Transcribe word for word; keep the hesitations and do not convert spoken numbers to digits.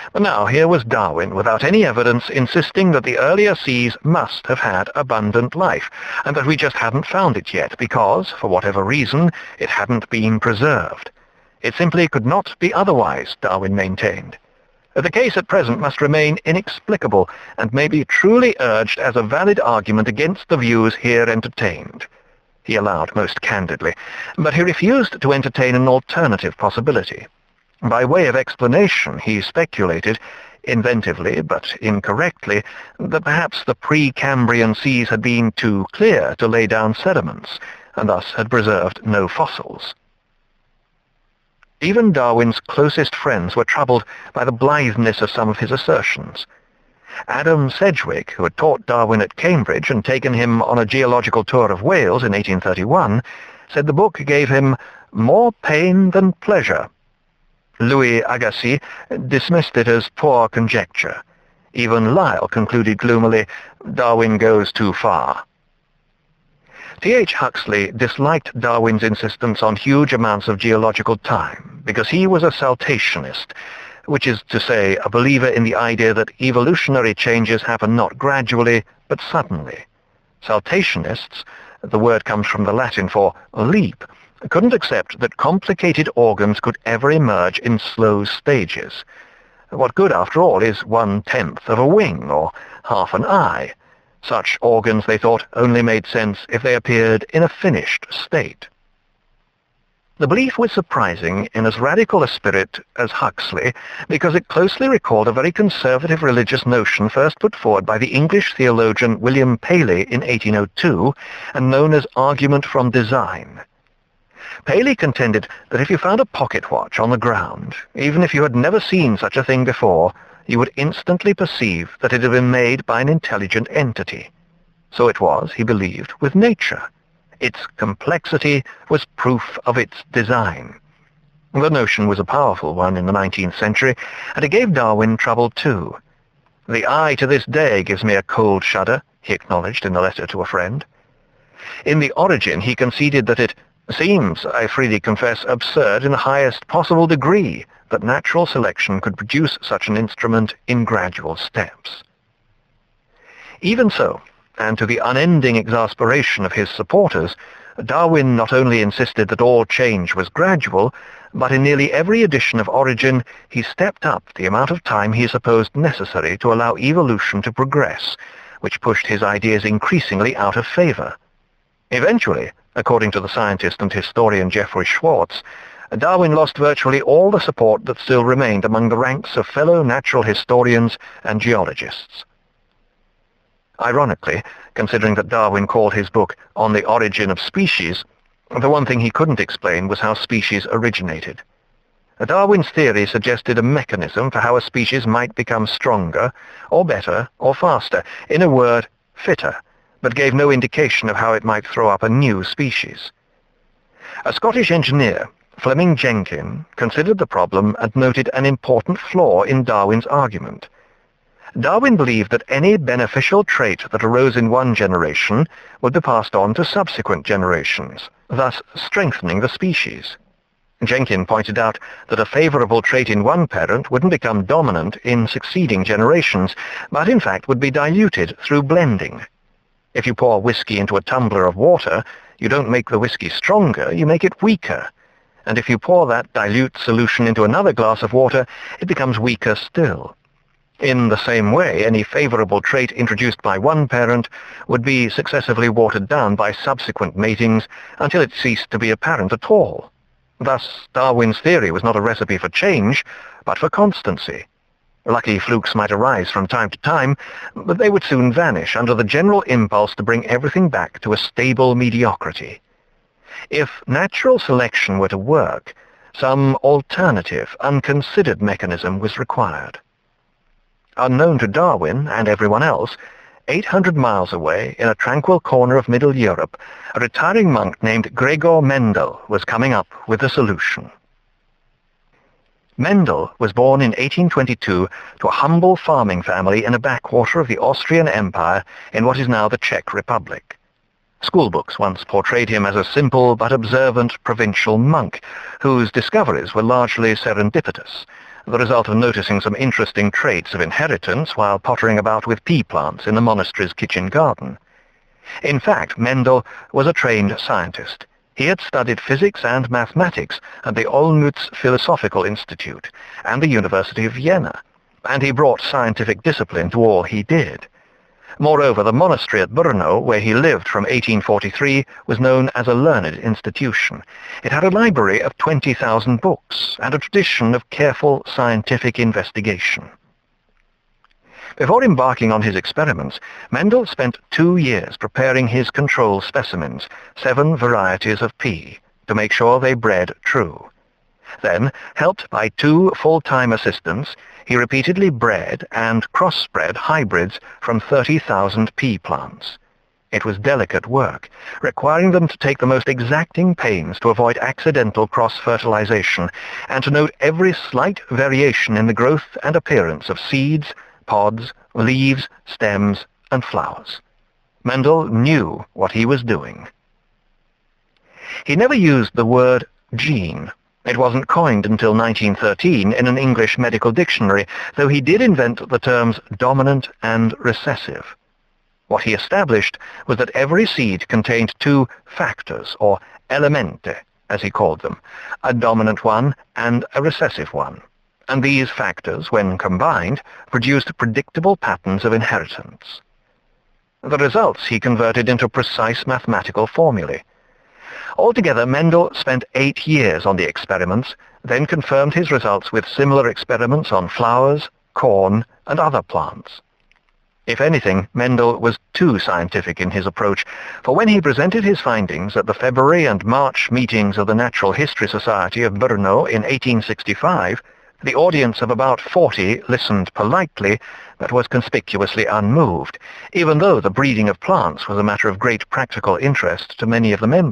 But now here was Darwin, without any evidence, insisting that the earlier seas must have had abundant life, and that we just hadn't found it yet because, for whatever reason, it hadn't been preserved. It simply could not be otherwise, Darwin maintained. The case at present must remain inexplicable, and may be truly urged as a valid argument against the views here entertained. He allowed most candidly, but he refused to entertain an alternative possibility. By way of explanation, he speculated, inventively but incorrectly, that perhaps the pre-Cambrian seas had been too clear to lay down sediments, and thus had preserved no fossils. Even Darwin's closest friends were troubled by the blitheness of some of his assertions. Adam Sedgwick, who had taught Darwin at Cambridge and taken him on a geological tour of Wales in eighteen thirty-one, said the book gave him more pain than pleasure. Louis Agassiz dismissed it as poor conjecture. Even Lyell concluded gloomily, Darwin goes too far. T H Huxley disliked Darwin's insistence on huge amounts of geological time because he was a saltationist, which is to say a believer in the idea that evolutionary changes happen not gradually but suddenly. Saltationists, the word comes from the Latin for leap, couldn't accept that complicated organs could ever emerge in slow stages. What good, after all, is one-tenth of a wing or half an eye? Such organs, they thought, only made sense if they appeared in a finished state. The belief was surprising in as radical a spirit as Huxley, because it closely recalled a very conservative religious notion first put forward by the English theologian William Paley in eighteen oh two, and known as argument from design. Paley contended that if you found a pocket watch on the ground, even if you had never seen such a thing before, you would instantly perceive that it had been made by an intelligent entity. So it was, he believed, with nature. Its complexity was proof of its design. The notion was a powerful one in the nineteenth century, and it gave Darwin trouble too. The eye to this day gives me a cold shudder, he acknowledged in a letter to a friend. In The Origin, he conceded that it seems, I freely confess, absurd in the highest possible degree that natural selection could produce such an instrument in gradual steps. Even so, and to the unending exasperation of his supporters, Darwin not only insisted that all change was gradual, but in nearly every edition of Origin he stepped up the amount of time he supposed necessary to allow evolution to progress, which pushed his ideas increasingly out of favor. Eventually, according to the scientist and historian Jeffrey Schwartz, Darwin lost virtually all the support that still remained among the ranks of fellow natural historians and geologists. Ironically, considering that Darwin called his book On the Origin of Species, the one thing he couldn't explain was how species originated. Darwin's theory suggested a mechanism for how a species might become stronger, or better, or faster, in a word, fitter, but gave no indication of how it might throw up a new species. A Scottish engineer, Fleming Jenkin, considered the problem and noted an important flaw in Darwin's argument. Darwin believed that any beneficial trait that arose in one generation would be passed on to subsequent generations, thus strengthening the species. Jenkin pointed out that a favorable trait in one parent wouldn't become dominant in succeeding generations, but in fact would be diluted through blending. If you pour whiskey into a tumbler of water, you don't make the whiskey stronger, you make it weaker. And if you pour that dilute solution into another glass of water, it becomes weaker still. In the same way, any favorable trait introduced by one parent would be successively watered down by subsequent matings until it ceased to be apparent at all. Thus, Darwin's theory was not a recipe for change, but for constancy. Lucky flukes might arise from time to time, but they would soon vanish under the general impulse to bring everything back to a stable mediocrity. If natural selection were to work, some alternative, unconsidered mechanism was required. Unknown to Darwin and everyone else, eight hundred miles away, in a tranquil corner of Middle Europe, a retiring monk named Gregor Mendel was coming up with a solution. Mendel was born in eighteen twenty-two to a humble farming family in a backwater of the Austrian Empire in what is now the Czech Republic. Schoolbooks once portrayed him as a simple but observant provincial monk, whose discoveries were largely serendipitous, the result of noticing some interesting traits of inheritance while pottering about with pea plants in the monastery's kitchen garden. In fact, Mendel was a trained scientist. He had studied physics and mathematics at the Olmütz Philosophical Institute and the University of Vienna, and he brought scientific discipline to all he did. Moreover, the monastery at Brno, where he lived from eighteen forty-three, was known as a learned institution. It had a library of twenty thousand books and a tradition of careful scientific investigation. Before embarking on his experiments, Mendel spent two years preparing his control specimens, seven varieties of pea, to make sure they bred true. Then, helped by two full-time assistants, he repeatedly bred and crossbred hybrids from thirty thousand pea plants. It was delicate work, requiring them to take the most exacting pains to avoid accidental cross-fertilization and to note every slight variation in the growth and appearance of seeds, pods, leaves, stems, and flowers. Mendel knew what he was doing. He never used the word gene. It wasn't coined until nineteen thirteen in an English medical dictionary, though he did invent the terms dominant and recessive. What he established was that every seed contained two factors, or elemente, as he called them, a dominant one and a recessive one. And these factors, when combined, produced predictable patterns of inheritance. The results he converted into precise mathematical formulae. Altogether, Mendel spent eight years on the experiments, then confirmed his results with similar experiments on flowers, corn, and other plants. If anything, Mendel was too scientific in his approach, for when he presented his findings at the February and March meetings of the Natural History Society of Brno in eighteen sixty-five, the audience of about forty listened politely, but was conspicuously unmoved, even though the breeding of plants was a matter of great practical interest to many of the members.